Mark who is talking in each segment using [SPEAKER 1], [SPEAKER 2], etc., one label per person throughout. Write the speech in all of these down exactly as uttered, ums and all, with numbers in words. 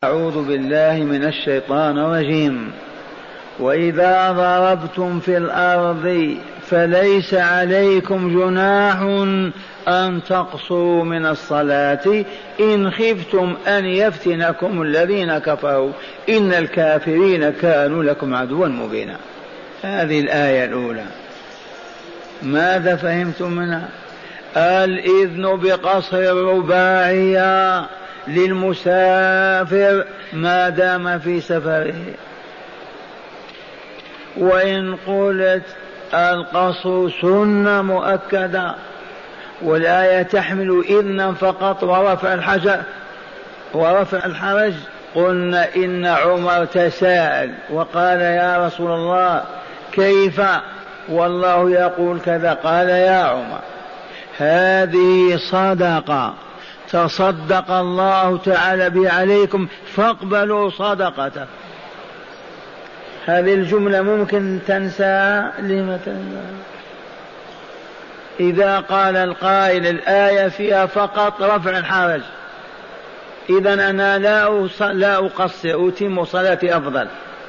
[SPEAKER 1] أعوذ بالله من الشيطان الرجيم. وإذا ضربتم في الأرض فليس عليكم جناح أن تقصروا من الصلاة إن خفتم أن يفتنكم الذين كفروا إن الكافرين كانوا لكم عدوا مبينا. هذه الآية الأولى. ماذا فهمتم منها؟ الإذن بقصر الرباعية للمسافر ما دام في سفره. وإن قلت القصر سنة مؤكدة والآية تحمل إذنا فقط ورفع الحجر ورفع الحرج، قلنا إن عمر تساءل وقال يا رسول الله كيف والله يقول كذا؟ قال يا عمر هذه صدقة تصدق الله تعالى به عليكم فاقبلوا صدقته. هذه الجملة ممكن تنسى؟ لم تنسى؟ إذا قال القائل الآية فيها فقط رفع الحرج، إذن أنا لا لا أقصر أتم صلاتي أفضل.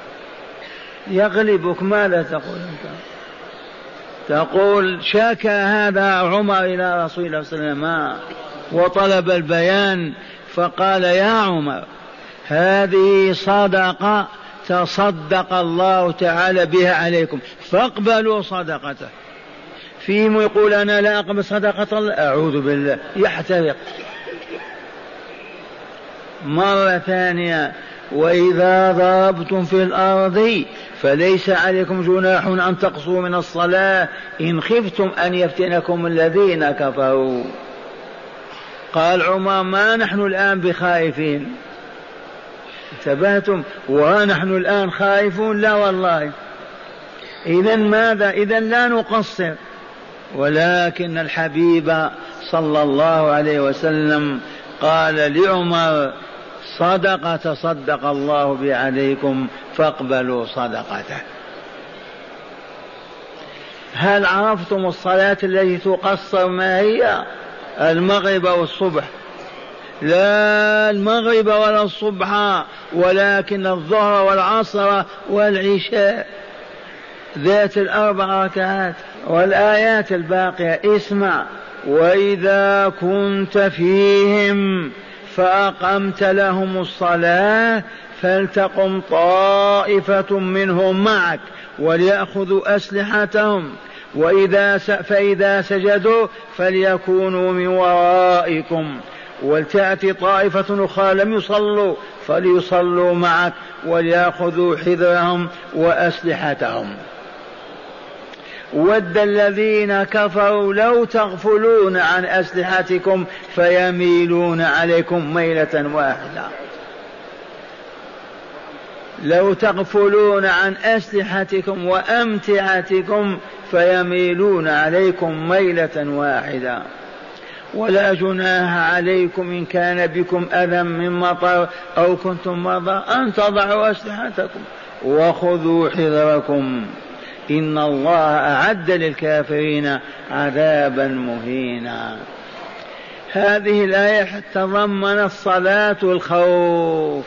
[SPEAKER 1] يغلبك ماذا تقول أنت؟ تقول شكى هذا عمر إلى رسول الله صلى الله عليه وسلم وطلب البيان فقال يا عمر هذه صدقة تصدق الله تعالى بها عليكم فاقبلوا صدقته. فيهم يقول أنا لا أقبل صدقة الله، أعوذ بالله، يحترق. مرة ثانية وإذا ضربتم في الأرض فليس عليكم جناح أن تقصروا من الصلاة إن خفتم أن يفتنكم الذين كفروا. قال عمر ما نحن الآن بخائفين، انتبهتم؟ ونحن الآن خائفون؟ لا والله. إذن ماذا؟ إذن لا نقصر. ولكن الحبيب صلى الله عليه وسلم قال لعمر صدقة تصدق الله به عليكم فاقبلوا صدقته. هل عرفتم الصلاة التي تقصر ما هي؟ المغرب والصبح، لا المغرب ولا الصبح ولكن الظهر والعصر والعشاء ذات الأربع ركعات. والآيات الباقية اسمع وإذا كنت فيهم فأقمت لهم الصلاة فلتقم طائفة منهم معك وليأخذوا أسلحتهم وإذا س... فإذا سجدوا فليكونوا من ورائكم ولتأتي طائفة أخرى لم يصلوا فليصلوا معك وليأخذوا حذرهم وأسلحتهم. ود الذين كفروا لو تغفلون عن أسلحتكم فيميلون عليكم ميلة واحدة. لو تغفلون عن أسلحتكم وأمتعتكم فيميلون عليكم ميلة واحدة. ولا جناح عليكم إن كان بكم أذى من مطر أو كنتم مرضى أن تضعوا أسلحتكم وخذوا حذركم إن الله أعد للكافرين عذابا مهينا. هذه الآية تضمنت صلاة الخوف.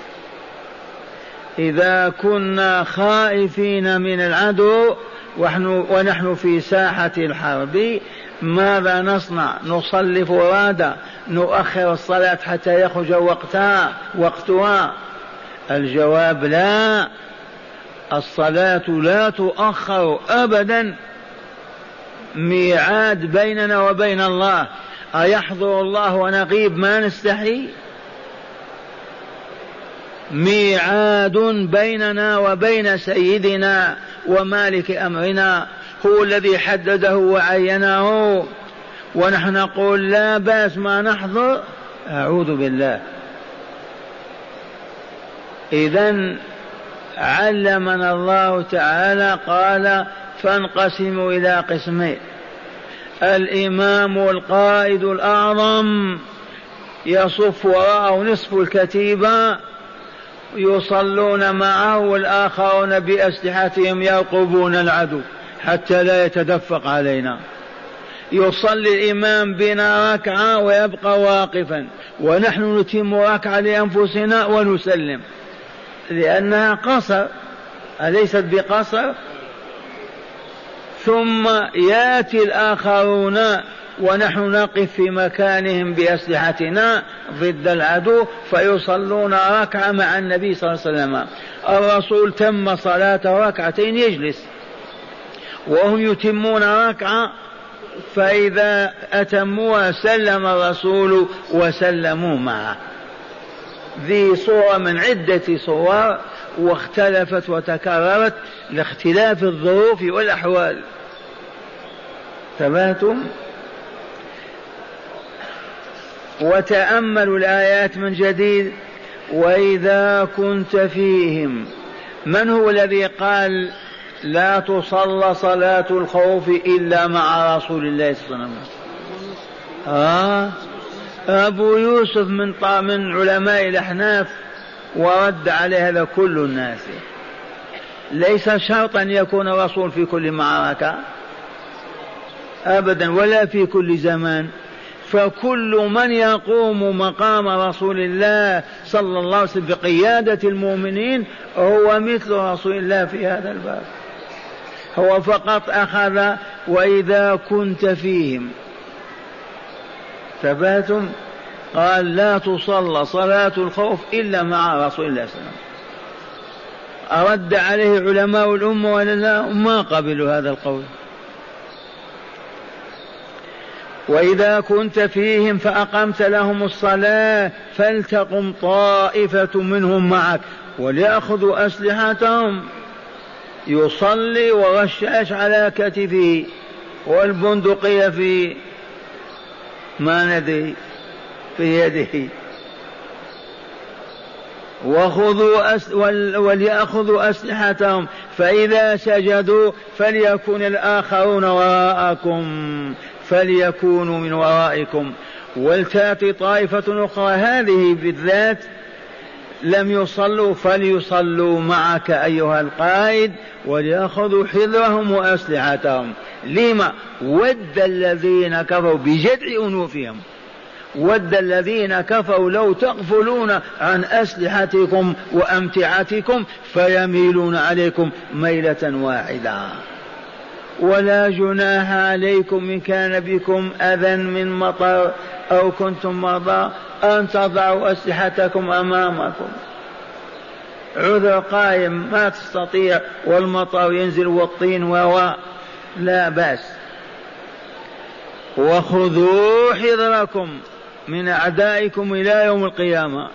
[SPEAKER 1] إذا كنا خائفين من العدو ونحن في ساحة الحرب ماذا نصنع؟ نصلي فرادى؟ نؤخر الصلاة حتى يخرج وقتها وقتها؟ الجواب لا، الصلاة لا تؤخر أبدا. ميعاد بيننا وبين الله، أيحضر الله ونغيب ما نستحي؟ ميعاد بيننا وبين سيدنا ومالك أمرنا، هو الذي حدده وعينه ونحن نقول لا بأس ما نحضر؟ أعوذ بالله. إذن علمنا الله تعالى قال فانقسموا إلى قسمين. الإمام القائد الأعظم يصف وراءه نصف الكتيبة يصلون معه والآخرون بأسلحتهم يرقبون العدو حتى لا يتدفق علينا. يصلي الإمام بنا ركعة ويبقى واقفا ونحن نتم ركعة لأنفسنا ونسلم، لأنها قصر، أليست بقصر؟ ثم يأتي الآخرون ونحن نقف في مكانهم بأسلحتنا ضد العدو فيصلون ركعة مع النبي صلى الله عليه وسلم. الرسول تم صلاته ركعتين يجلس وهم يتمون ركعة، فإذا أتموها سلم الرسول وسلموا معه. ذي صورة من عدة صور واختلفت وتكررت لاختلاف الظروف والأحوال. ثباتم. وتأملوا الآيات من جديد. وإذا كنت فيهم، من هو الذي قال لا تصلى صلاة الخوف إلا مع رسول الله صلى الله عليه وسلم؟ آه أبو يوسف من من علماء الأحناف ورد عليه هذا كل الناس. ليس شرطا أن يكون رسول في كل معركة أبدا ولا في كل زمان، فكل من يقوم مقام رسول الله صلى الله عليه وسلم بقيادة المؤمنين هو مثل رسول الله في هذا الباب. هو فقط أخذ وإذا كنت فيهم. ثباتم. قال لا تصلى صلاة الخوف إلا مع رسول الله صلى الله عليه وسلم. أرد عليه علماء الأمة ولا لا؟ ما قبلوا هذا القول. وإذا كنت فيهم فأقمت لهم الصلاة فلتقم طائفة منهم معك وليأخذوا أسلحتهم. يصلي ورشاش على كتفه والبندقية في ما ندري في يده، وخذوا أس وليأخذوا أسلحتهم، فإذا سجدوا فليكن الآخرون وراءكم فليكونوا من ورائكم. ولتأتي طائفة أخرى، هذه بالذات لم يصلوا فليصلوا معك أيها القائد وليأخذوا حذرهم وأسلحتهم. لما؟ ود الذين كفروا بجدع أنوفهم، ود الذين كفروا لو تغفلون عن أسلحتكم وأمتعتكم فيميلون عليكم ميلة واحدة. ولا جناح عليكم إن كان بكم أذى من مطر أو كنتم مرضى أن تضعوا أسلحتكم أمامكم. عذر قائم ما تستطيع والمطر ينزل والطين و لا بأس. وخذوا حذركم من أعدائكم إلى يوم القيامة.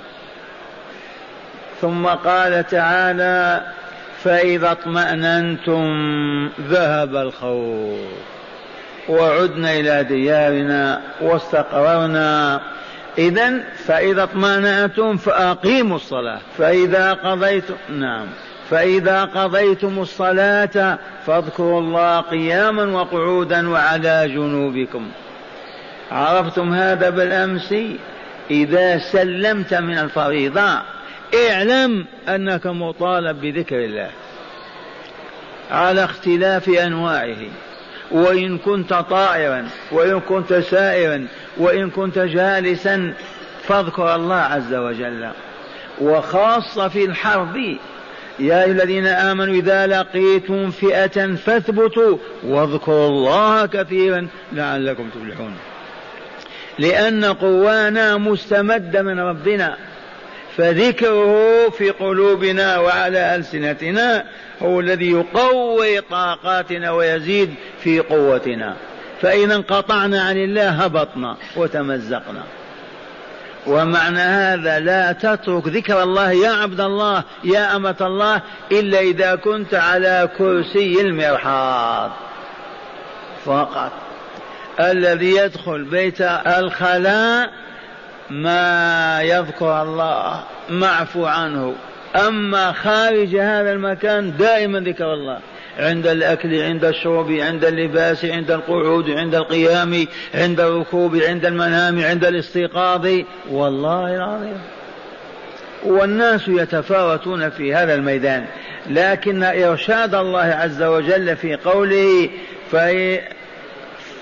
[SPEAKER 1] ثم قال تعالى فإذا اطمأننتم ذهب الخوف وعدنا إلى ديارنا واستقررنا. إذن فإذا اطمأننتم فأقيموا الصلاة. فإذا قضيتم نعم فإذا قضيتم الصلاة فاذكروا الله قياما وقعودا وعلى جنوبكم. عرفتم هذا بالأمس؟ إذا سلمت من الفريضة اعلم أنك مطالب بذكر الله على اختلاف أنواعه، وإن كنت طائرا وإن كنت سائرا وإن كنت جالسا فاذكر الله عز وجل. وخاصة في الحرب يا أيها الذين آمنوا إذا لقيتم فئة فاثبتوا واذكروا الله كثيرا لعلكم تفلحون. لأن قوانا مستمدة من ربنا، فذكره في قلوبنا وعلى ألسنتنا هو الذي يقوي طاقاتنا ويزيد في قوتنا. فإن انقطعنا عن الله هبطنا وتمزقنا. ومعنى هذا لا تترك ذكر الله يا عبد الله يا أمة الله إلا إذا كنت على كرسي المرحاض فقط. الذي يدخل بيت الخلاء ما يذكر الله معفو عنه، أما خارج هذا المكان دائما ذكر الله، عند الأكل عند الشرب عند اللباس عند القعود عند القيام عند الركوب عند المنام عند الاستيقاظ. والله العظيم والناس يتفاوتون في هذا الميدان، لكن إرشاد الله عز وجل في قوله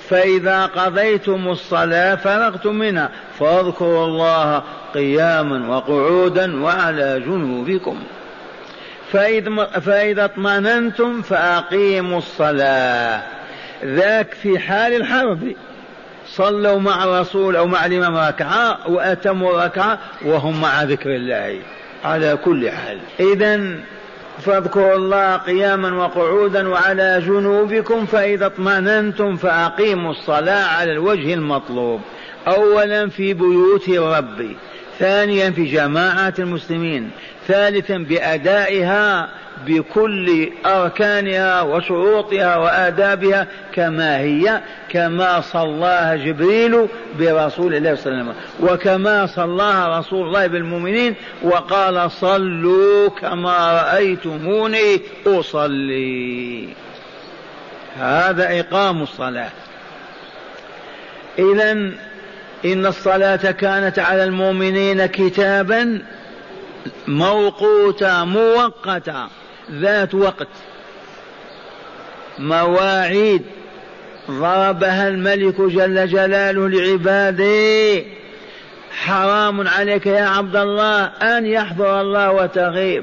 [SPEAKER 1] فإذا قضيتم الصلاة فرغتم منها فاذكروا الله قياما وقعودا وعلى جنوبكم فإذا اطمأننتم فأقيموا الصلاة. ذاك في حال الحرب صلوا مع الرسول أو مع الإمام ركعة وأتموا ركعة وهم مع ذكر الله على كل حال. إذن فاذكروا الله قياما وقعودا وعلى جنوبكم فإذا اطمأننتم فأقيموا الصلاة على الوجه المطلوب، أولا في بيوت الرب، ثانيا في جماعة المسلمين، ثالثا بأدائها بكل أركانها وشروطها وآدابها كما هي، كما صلاها جبريل برسول الله صلى الله عليه وسلم وكما صلاها رسول الله بالمؤمنين وقال صلوا كما رأيتموني أصلي. هذا إقام الصلاة. إذن إن الصلاة كانت على المؤمنين كتابا موقوتا موقتا ذات وقت، مواعيد ضربها الملك جل جلاله لعباده. حرام عليك يا عبد الله أن يحضر الله وتغيب.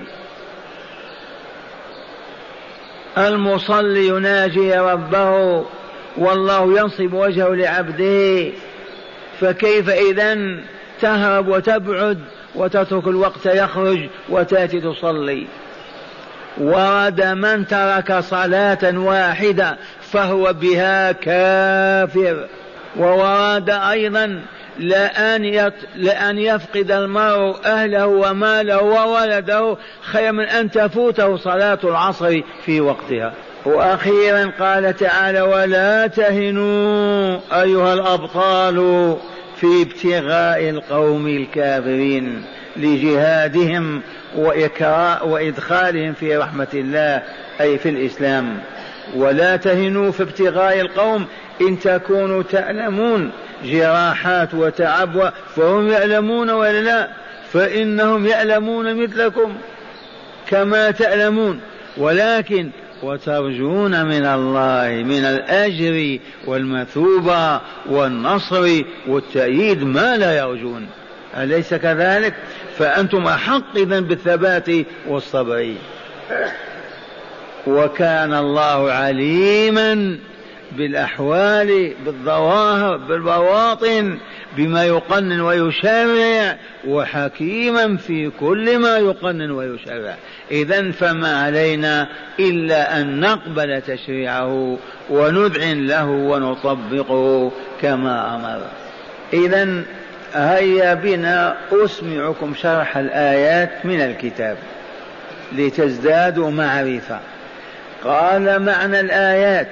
[SPEAKER 1] المصلي يناجي ربه والله ينصب وجهه لعبده، فكيف إذن تهرب وتبعد وتترك الوقت يخرج وتأتي تصلي؟ ورد من ترك صلاة واحدة فهو بها كافر. وورد أيضا لأن, لأن يفقد المرء أهله وماله وولده خير من أن تفوته صلاة العصر في وقتها. وأخيرا قال تعالى ولا تهنوا أيها الأبطال في ابتغاء القوم الكافرين لجهادهم وإدخالهم في رحمة الله أي في الإسلام. ولا تهنوا في ابتغاء القوم إن تكونوا تعلمون جراحات وتعب فهم يعلمون ولا لا؟ فإنهم يعلمون مثلكم كما تعلمون، ولكن وترجون من الله من الأجر والمثوبة والنصر والتأييد ما لا يرجون، أليس كذلك؟ فأنتم أحق إذن بالثبات والصبر. وكان الله عليما بالأحوال بالظواهر بالبواطن بما يقنن ويشرع، وحكيما في كل ما يقنن ويشرع. إذن فما علينا إلا أن نقبل تشريعه ونذعن له ونطبقه كما أمر. إذن هيا بنا أسمعكم شرح الآيات من الكتاب لتزدادوا معرفة. قال معنى الآيات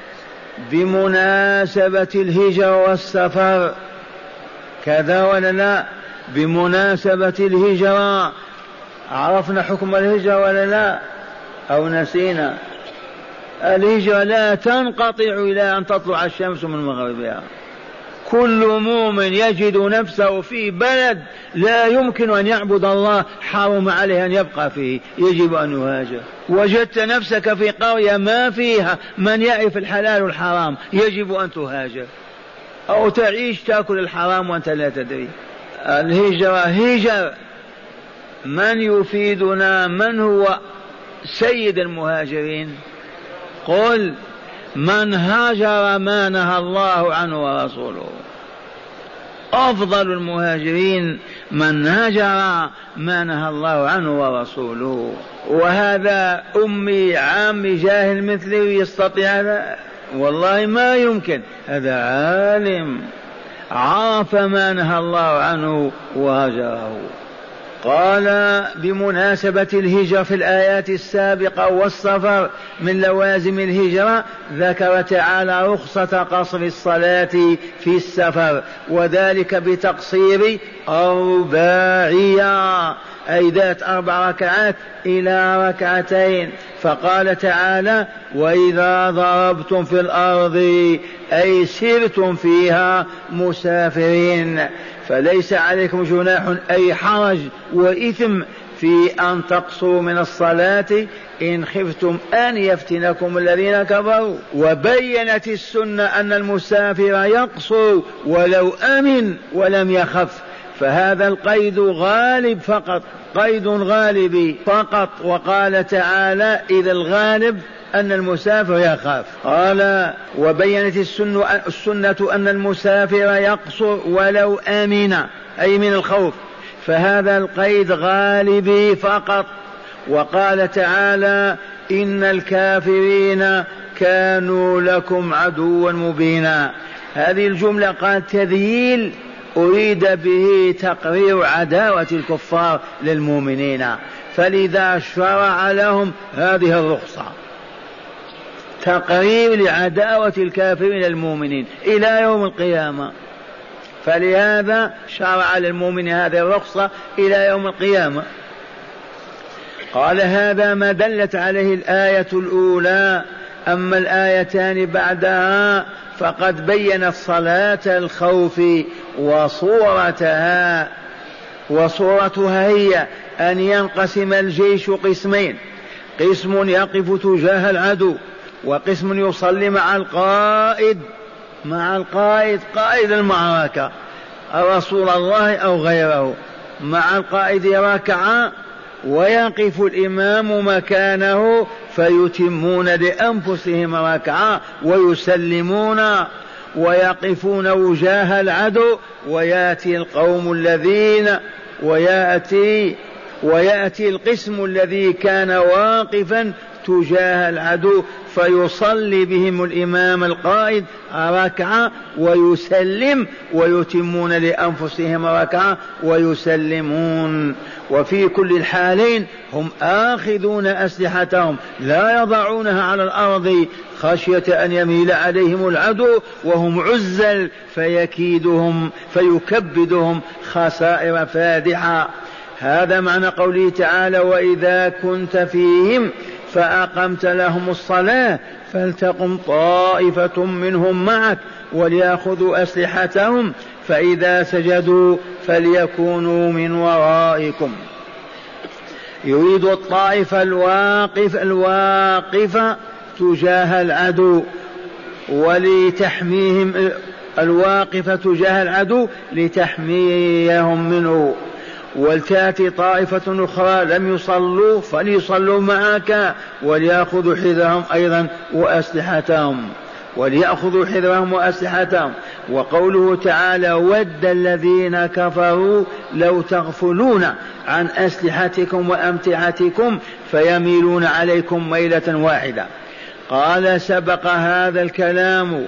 [SPEAKER 1] بمناسبة الهجرة والسفر كذا ولا لا؟ بمناسبة الهجرة عرفنا حكم الهجرة ولا لا؟ أو نسينا؟ الهجرة لا تنقطع إلى أن تطلع الشمس من مغربها. كل مؤمن يجد نفسه في بلد لا يمكن أن يعبد الله حرم عليه أن يبقى فيه، يجب أن يهاجر. وجدت نفسك في قرية ما فيها من يعرف الحلال والحرام، يجب أن تهاجر، أو تعيش تأكل الحرام وأنت لا تدري. الهجرة هجر. من يفيدنا؟ من هو سيد المهاجرين؟ قل من هاجر ما نهى الله عنه ورسوله. أفضل المهاجرين من هاجر ما نهى الله عنه ورسوله. وهذا أمي عامي جاهل مثلي يستطيع هذا؟ والله ما يمكن. هذا عالم عرف ما نهى الله عنه وهاجره. قال بمناسبة الهجرة في الآيات السابقة والسفر من لوازم الهجرة ذكر تعالى رخصة قصر الصلاة في السفر، وذلك بتقصير أرباعية أي ذات أربع ركعات إلى ركعتين. فقال تعالى وإذا ضربتم في الأرض أي سرتم فيها مسافرين فليس عليكم جناح أي حرج وإثم في في أن تقصروا من الصلاة إن خفتم أن يفتنكم الذين كفروا. وبينت السنة أن المسافر يقصر ولو أمن ولم يخف، فهذا القيد غالب فقط، قيد غالبي فقط. وقال تعالى إذا الغالب أن المسافر يخاف. قال وبينت السنة, السنة أن المسافر يقصر ولو آمن أي من الخوف، فهذا القيد غالبي فقط. وقال تعالى إن الكافرين كانوا لكم عدوا مبينا. هذه الجملة قال تذييل أريد به تقرير عداوة الكفار للمؤمنين، فلذا شرع لهم هذه الرخصة، تقرير لعداوة الكافرين للمؤمنين إلى يوم القيامة، فلهذا شرع للمؤمن هذه الرخصة إلى يوم القيامة. قال هذا ما دلت عليه الآية الأولى. أما الآيتان بعدها فقد بينت صلاة الخوف وصورتها. وصورتها هي أن ينقسم الجيش قسمين، قسم يقف تجاه العدو، وقسم يصلي مع القائد، مع القائد قائد المعركة رسول الله أو غيره، مع القائد ركعة ويقف الإمام مكانه فيتمون لأنفسهم ركعة ويسلمون ويقفون وجاه العدو، ويأتي القوم الذين ويأتي ويأتي القسم الذي كان واقفا تجاه العدو فيصلي بهم الإمام القائد ركعة ويسلم ويتمون لأنفسهم ركعة ويسلمون. وفي كل الحالين هم آخذون أسلحتهم لا يضعونها على الأرض خشية أن يميل عليهم العدو وهم عزل فيكيدهم فيكبدهم خسائر فادحة. هذا معنى قوله تعالى وإذا كنت فيهم فأقمت لهم الصلاة فلتقم طائفة منهم معك وليأخذوا أسلحتهم فإذا سجدوا فليكونوا من ورائكم. يريد الطائفة الواقف الواقفة تجاه العدو ولتحميهم، الواقفة تجاه العدو لتحميهم منه. ولتأتي طائفة أخرى لم يصلوا فليصلوا معك وليأخذوا حذرهم أيضا وأسلحتهم وليأخذوا حذرهم وأسلحتهم. وقوله تعالى ود الذين كفروا لو تغفلون عن أسلحتكم وأمتعتكم فيميلون عليكم ميلة واحدة. قال سبق هذا الكلام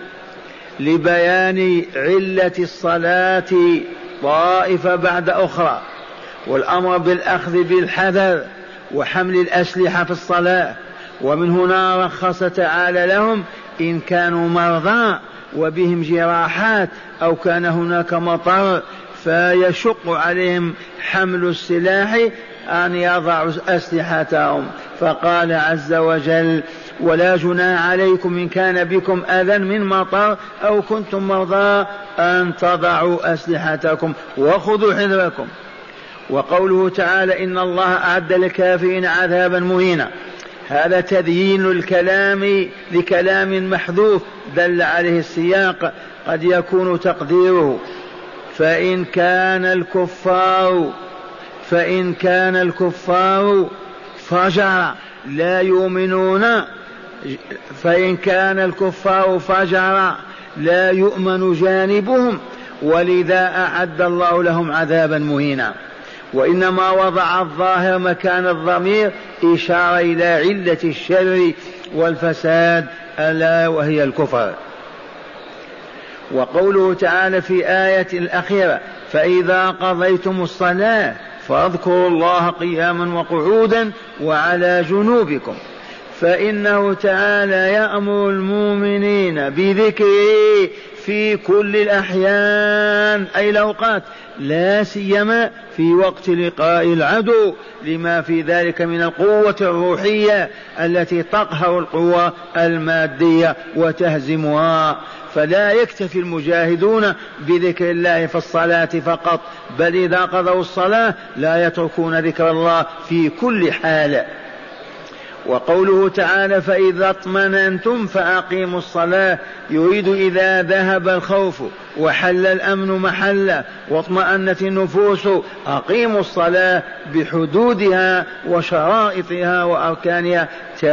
[SPEAKER 1] لبيان علة الصلاة طائفة بعد أخرى، والأمر بالأخذ بالحذر وحمل الأسلحة في الصلاة. ومن هنا رخص تعالى لهم إن كانوا مرضى وبهم جراحات أو كان هناك مطر فيشق عليهم حمل السلاح أن يضعوا أسلحتهم. فقال عز وجل ولا جناح عليكم إن كان بكم أذى من مطر أو كنتم مرضى أن تضعوا أسلحتكم وخذوا حذركم. وقوله تعالى إن الله أعد للكافرين عذابا مهينا، هذا تديين الكلام لكلام محذوف دل عليه السياق، قد يكون تقديره فإن كان الكفار فإن كان الكفار فجر لا يؤمنون فإن كان الكفار فجر لا يؤمن جانبهم ولذا أعد الله لهم عذابا مهينا. وإنما وضع الظاهر مكان الضمير إشارة إلى علة الشر والفساد ألا وهي الكفر. وقوله تعالى في آية الأخيرة فإذا قضيتم الصلاة فاذكروا الله قياما وقعودا وعلى جنوبكم، فإنه تعالى يأمر المؤمنين بذكره في كل الأحيان أي الأوقات لا سيما في وقت لقاء العدو، لما في ذلك من القوة الروحية التي تقهر القوة المادية وتهزمها. فلا يكتفي المجاهدون بذكر الله في الصلاة فقط، بل إذا قضوا الصلاة لا يتركون ذكر الله في كل حال. وقوله تعالى فإذا اطمننتم فأقيموا الصلاة، يريد إذا ذهب الخوف وحل الأمن محله واطمأنت النفوس أقيموا الصلاة بحدودها وشرائطها وأركانها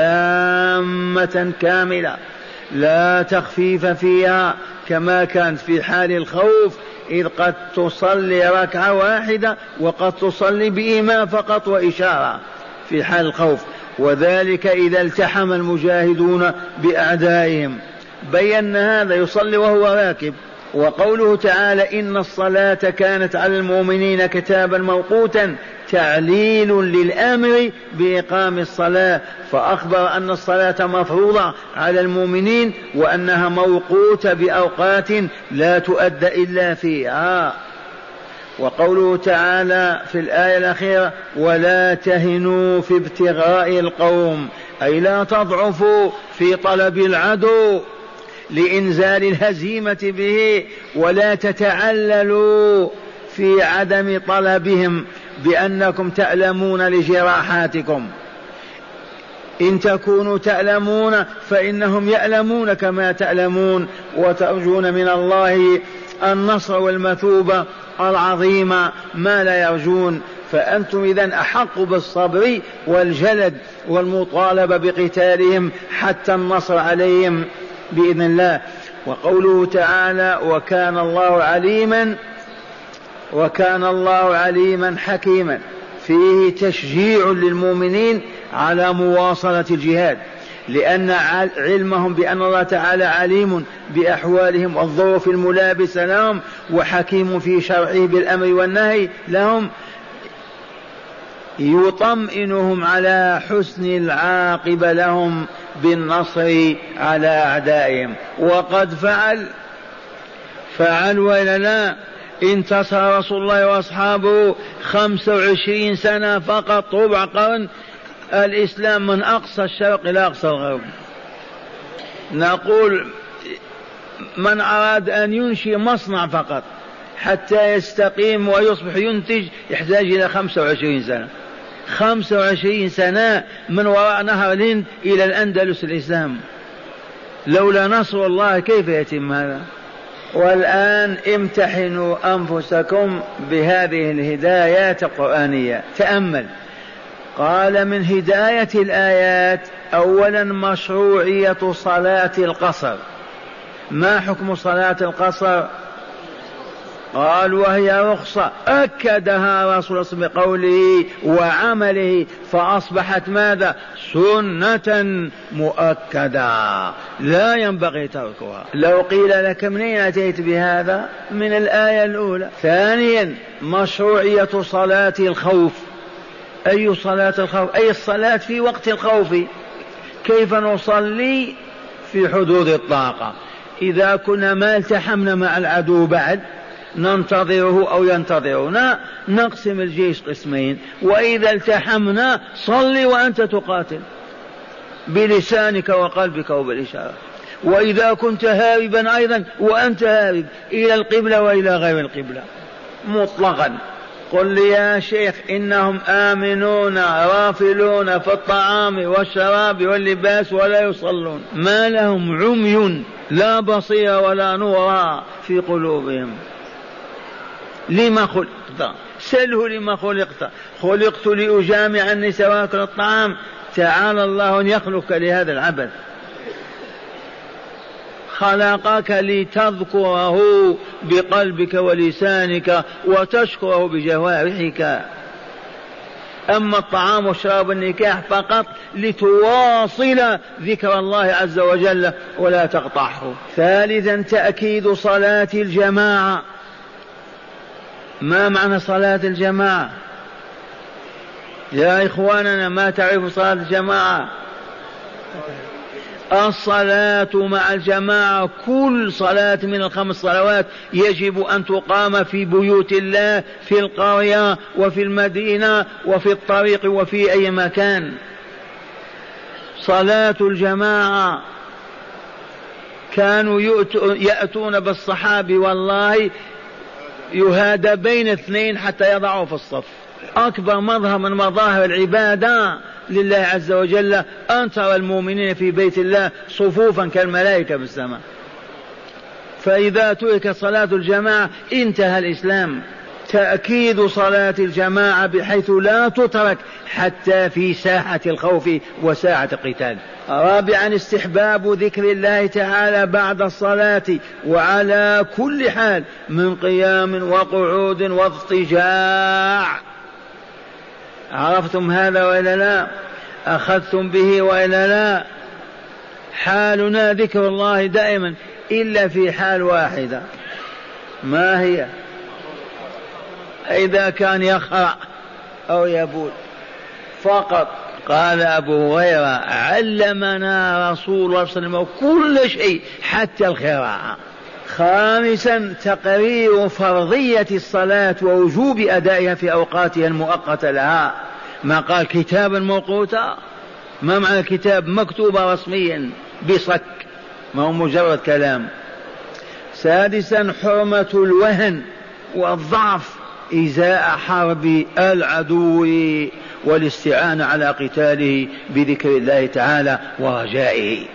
[SPEAKER 1] تامة كاملة لا تخفيف فيها، كما كانت في حال الخوف إذ قد تصلي ركعة واحدة وقد تصلي بإمام فقط وإشارة في حال الخوف، وذلك إذا التحم المجاهدون بأعدائهم. بينا هذا يصلي وهو راكب. وقوله تعالى إن الصلاة كانت على المؤمنين كتابا موقوتا تعليل للأمر بإقام الصلاة، فأخبر أن الصلاة مفروضة على المؤمنين وأنها موقوتة بأوقات لا تؤدى إلا فيها. وقوله تعالى في الآية الأخيرة ولا تهنوا في ابتغاء القوم، أي لا تضعفوا في طلب العدو لإنزال الهزيمة به، ولا تتعللوا في عدم طلبهم بأنكم تألمون لجراحاتكم. إن تكونوا تألمون فإنهم يألمون كما تألمون، وترجون من الله النصر والمثوبة العظيمة ما لا يرجون، فأنتم إذن أحق بالصبر والجلد والمطالبة بقتالهم حتى النصر عليهم بإذن الله. وقوله تعالى وكان الله عليما وكان الله عليما حكيما، فيه تشجيع للمؤمنين على مواصلة الجهاد، لأن علمهم بأن الله تعالى عليم بأحوالهم والظروف الملابسة لهم وحكيم في شرعه بالأمر والنهي لهم، يطمئنهم على حسن العاقبة لهم بالنصر على أعدائهم. وقد فعل فعل وإلا لا، انتصر رسول الله وأصحابه خمسة وعشرين سنة فقط، ربع قرن، الإسلام من أقصى الشرق إلى أقصى الغرب. نقول من أراد أن ينشئ مصنع فقط حتى يستقيم ويصبح ينتج يحتاج إلى خمسة وعشرين سنة. خمسة وعشرين سنة من وراء نهر الهند إلى الأندلس الإسلام، لولا نصر الله كيف يتم هذا؟ والآن امتحنوا أنفسكم بهذه الهدايات القرآنية. تأمل، قال من هداية الآيات أولا مشروعية صلاة القصر. ما حكم صلاة القصر؟ قال وهي رخصة أكدها رسول الله بقوله وعمله، فأصبحت ماذا؟ سنة مؤكدة لا ينبغي تركها. لو قيل لك منين أتيت بهذا؟ من الآية الأولى. ثانيا مشروعية صلاة الخوف. أي صلاة الخوف؟ أي الصلاة في وقت الخوف. كيف نصلي؟ في حدود الطاقة. إذا كنا ما التحمنا مع العدو بعد ننتظره أو ينتظرنا نقسم الجيش قسمين، وإذا التحمنا صلي وأنت تقاتل بلسانك وقلبك وبالإشارة، وإذا كنت هاربا أيضا وأنت هارب إلى القبلة وإلى غير القبلة مطلقا. قل لي يا شيخ إنهم آمنون غافلون في الطعام والشراب واللباس ولا يصلون، ما لهم؟ عمي لا بصير ولا نور في قلوبهم. لما خلقت؟ سله لما خلقت. خلقت لأجامع النساء وأكل الطعام؟ تعالى الله أن يخلق لهذا العبث. خلقك لتذكره بقلبك ولسانك وتشكره بجوارحك. أما الطعام والشراب والنكاح فقط لتواصل ذكر الله عز وجل ولا تقطعه. ثالثا تأكيد صلاة الجماعة. ما معنى صلاة الجماعة يا إخواننا؟ ما تعرف صلاة الجماعة؟ الصلاة مع الجماعة، كل صلاة من الخمس صلوات يجب أن تقام في بيوت الله، في القرية وفي المدينة وفي الطريق وفي أي مكان. صلاة الجماعة كانوا يأتون بالصحابي والله يهادى بين اثنين حتى يضعوا في الصف. أكبر مظهر من مظاهر العبادة لله عز وجل أن ترى المؤمنين في بيت الله صفوفا كالملائكة بالسماء. فإذا تركت صلاة الجماعة انتهى الإسلام. تأكيد صلاة الجماعة بحيث لا تترك حتى في ساحة الخوف وساعة القتال. رابعا استحباب ذكر الله تعالى بعد الصلاة وعلى كل حال من قيام وقعود واضطجاع. عرفتم هذا وإلا لا؟ أخذتم به وإلا لا؟ حالنا ذكر الله دائما إلا في حال واحدة، ما هي؟ إذا كان يقرأ أو يبول فقط. قال أبو هريرة علمنا رسول الله صلى الله عليه وسلم كل شيء حتى القراءة. خامسا تقرير فرضية الصلاة ووجوب أدائها في أوقاتها المؤقتة لها. ما قال كتابا موقوتا، ما معنى الكتاب؟ مكتوبة رسميا بصك، ما هو مجرد كلام. سادسا حرمة الوهن والضعف إزاء حرب العدو والاستعانة على قتاله بذكر الله تعالى ورجائه.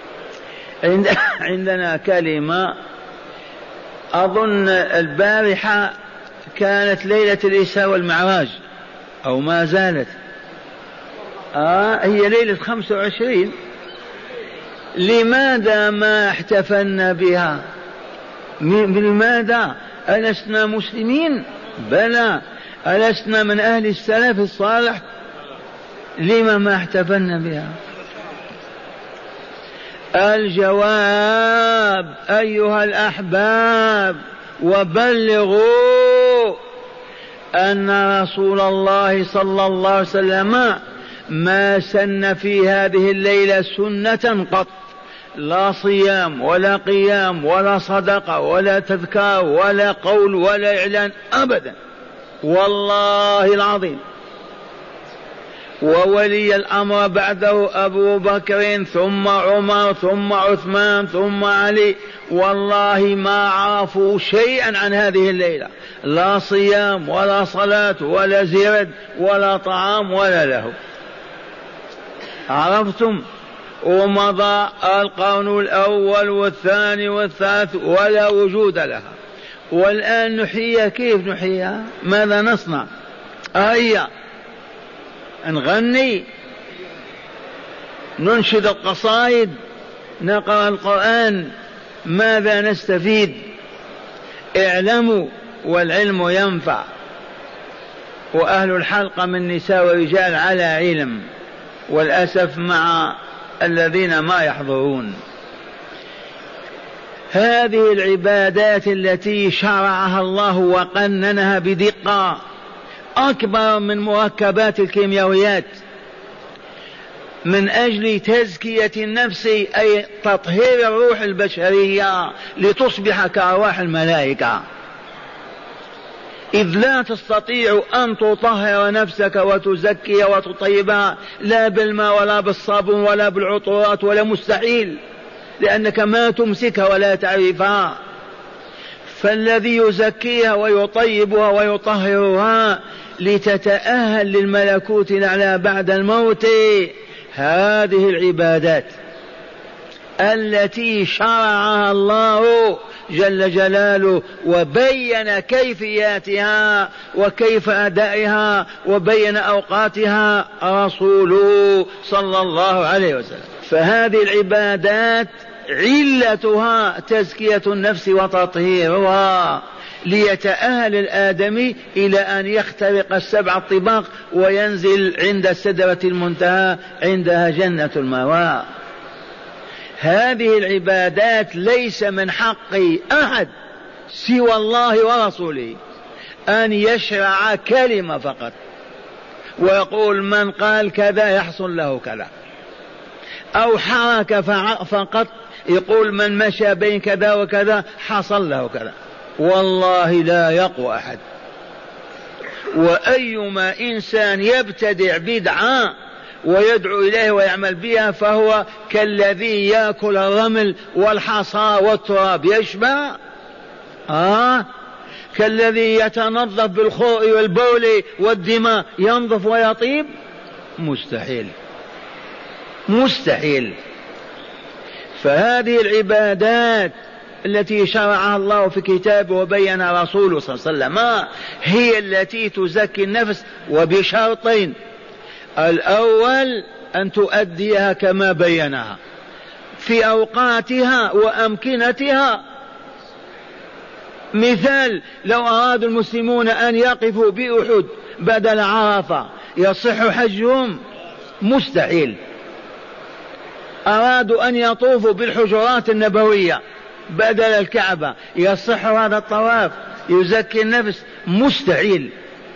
[SPEAKER 1] عندنا كلمة أظن البارحة كانت ليلة الإسراء والمعراج أو ما زالت، آه هي ليلة خمسة وعشرين. لماذا ما احتفلنا بها؟ لماذا؟ ألسنا مسلمين؟ بلى. ألسنا من أهل السلف الصالح؟ لما ما احتفلنا بها؟ الجواب أيها الأحباب وبلغوا أن رسول الله صلى الله عليه وسلم ما سن في هذه الليلة سنة قط، لا صيام ولا قيام ولا صدقة ولا تذكار ولا قول ولا إعلان أبدا والله العظيم. وولي الأمر بعده أبو بكر ثم عمر ثم عثمان ثم علي، والله ما عرفوا شيئا عن هذه الليلة، لا صيام ولا صلاة ولا زرد ولا طعام ولا له. عرفتم؟ ومضى القرن الأول والثاني والثالث ولا وجود لها. والآن نحييها. كيف نحييها؟ ماذا نصنع؟ أيا نغني، ننشد القصائد، نقرأ القرآن، ماذا نستفيد؟ اعلموا والعلم ينفع، وأهل الحلقة من نساء ورجال على علم، والأسف مع الذين ما يحضرون. هذه العبادات التي شرعها الله وقننها بدقة أكبر من مركبات الكيميائيات من أجل تزكية النفس، أي تطهير الروح البشرية لتصبح كأرواح الملائكة. إذ لا تستطيع أن تطهر نفسك وتزكي وتطيبها لا بالماء ولا بالصابون ولا بالعطورات، ولا مستحيل، لأنك ما تمسكها ولا تعرفها. فالذي يزكيها ويطيبها ويطهرها لتتأهل للملكوت الأعلى بعد الموت، هذه العبادات التي شرعها الله جل جلاله وبين كيفياتها وكيف أدائها وبين أوقاتها رسوله صلى الله عليه وسلم. فهذه العبادات علتها تزكية النفس وتطهيرها ليتأهل الآدمي إلى أن يخترق السبع الطباق وينزل عند السدرة المنتهى عندها جنة المأوى. هذه العبادات ليس من حق أحد سوى الله ورسوله أن يشرع كلمة فقط ويقول من قال كذا يحصل له كذا. أو حركة فقط يقول من مشى بين كذا وكذا حصل له كذا، والله لا يقوى أحد. وأيما إنسان يبتدع بدعة ويدعو إليه ويعمل بها فهو كالذي يأكل الرمل والحصى والتراب يشبع، آه كالذي يتنظف بالخوء والبول والدماء ينظف ويطيب، مستحيل مستحيل. فهذه العبادات التي شرعها الله في كتابه وبينها رسوله صلى الله عليه وسلم هي التي تزكي النفس، وبشرطين: الأول أن تؤديها كما بينها في أوقاتها وأمكنتها. مثال: لو أراد المسلمون أن يقفوا بأحد بدل عرفة يصح حجهم؟ مستحيل. أرادوا أن يطوفوا بالحجرات النبوية بدل الكعبة يصح هذا الطواف يزكي النفس؟ مستحيل.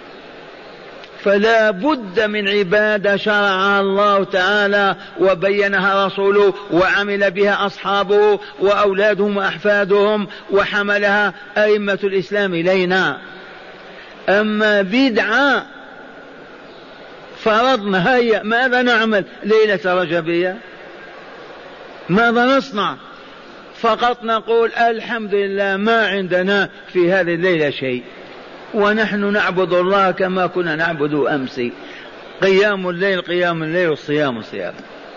[SPEAKER 1] فلا بد من عبادة شرعها الله تعالى وبينها رسوله وعمل بها أصحابه وأولادهم وأحفادهم وحملها أئمة الإسلام إلينا. أما بدعة فرضنا هيا ماذا نعمل ليلة رجبية؟ ماذا نصنع؟ فقط نقول الحمد لله ما عندنا في هذه الليلة شيء، ونحن نعبد الله كما كنا نعبد أمس، قيام الليل قيام الليل والصيام الصيام.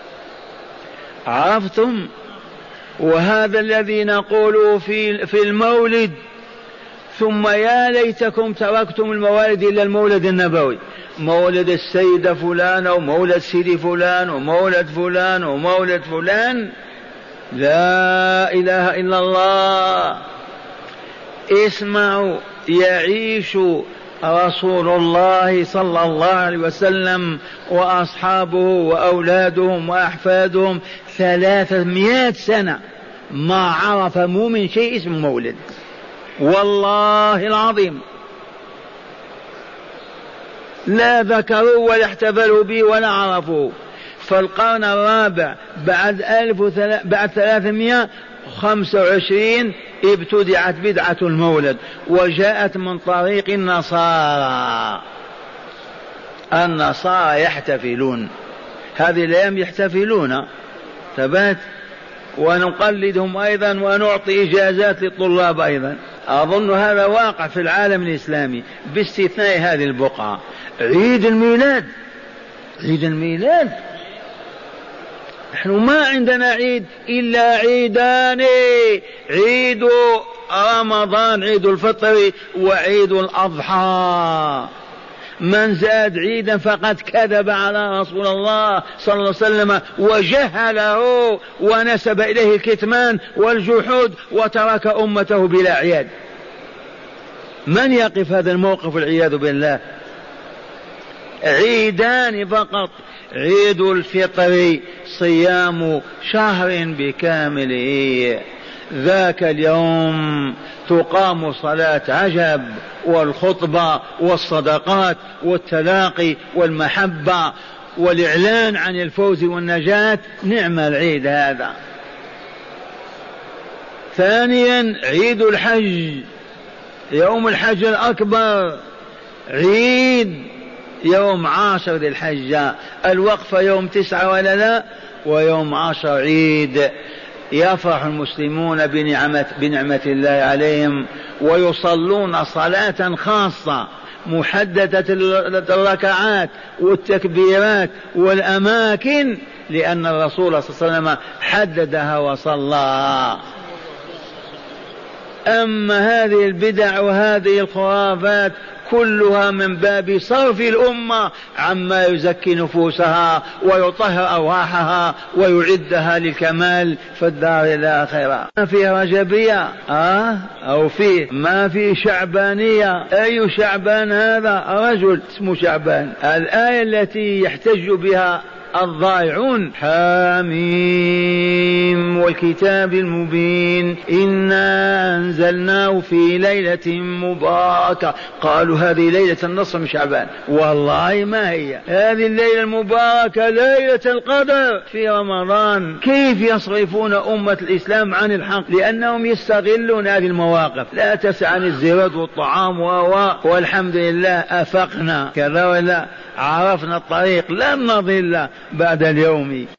[SPEAKER 1] عرفتم؟ وهذا الذي نقوله في في المولد. ثم يا ليتكم تركتم الموالد إلا المولد النبوي، مولد السيدة فلان ومولد سيدي فلان ومولد فلان ومولد فلان. لا إله إلا الله. اسمعوا، يعيش رسول الله صلى الله عليه وسلم وأصحابه وأولادهم وأحفادهم ثلاثمائة سنة ما عرف مؤمن شيء اسم مولد، والله العظيم لا ذكروا ولا احتفلوا به ولا عرفوا. فالقرن الرابع بعد ألف وثلا... بعد ثلاثمائة وخمسة وعشرين ابتدعت بدعة المولد وجاءت من طريق النصارى. النصارى يحتفلون هذه الأيام، يحتفلون ثبات، ونقلدهم أيضا ونعطي إجازات للطلاب أيضا. أظن هذا واقع في العالم الإسلامي باستثناء هذه البقعة. عيد الميلاد، عيد الميلاد، نحن ما عندنا عيد إلا عيدان: عيد رمضان عيد الفطر وعيد الأضحى. من زاد عيدا فقد كذب على رسول الله صلى الله عليه وسلم وجهله ونسب إليه الكتمان والجحود وترك أمته بلا عياد. من يقف هذا الموقف والعياذ بالله؟ عيدان فقط: عيد الفطر صيام شهر بكامله، ذاك اليوم تقام صلاة عجب والخطبة والصدقات والتلاقي والمحبة والإعلان عن الفوز والنجاة. نعم العيد هذا. ثانيا عيد الحج، يوم الحج الأكبر، عيد يوم عاشر ذي الحجة، الوقفة يوم تسعة ولا لا، ويوم عشر عيد. يفرح المسلمون بنعمة, بنعمة الله عليهم ويصلون صلاة خاصة محددة الركعات والتكبيرات والأماكن، لأن الرسول صلى الله عليه وسلم حددها وصلى. أما هذه البدع وهذه الخرافات كلها من باب صرف الأمة عما يزكي نفوسها ويطهر أرواحها ويعدها للكمال في الدار الآخرة. ما في رجبية آه أو فيه ما في شعبانية. أي شعبان هذا؟ رجل اسمه شعبان. الآية التي يحتج بها الضائعون. حاميم والكتاب المبين إنا أنزلناه في ليلة مباركة. قالوا هذه ليلة النصف من شعبان. والله ما هي هذه الليلة المباركة ليلة القدر في رمضان. كيف يصرفون أمة الإسلام عن الحق؟ لأنهم يستغلون هذه المواقف. لا تسعني الزرد والطعام والحمد لله أفقنا كذا ولا عرفنا الطريق لن نضل بعد اليوم.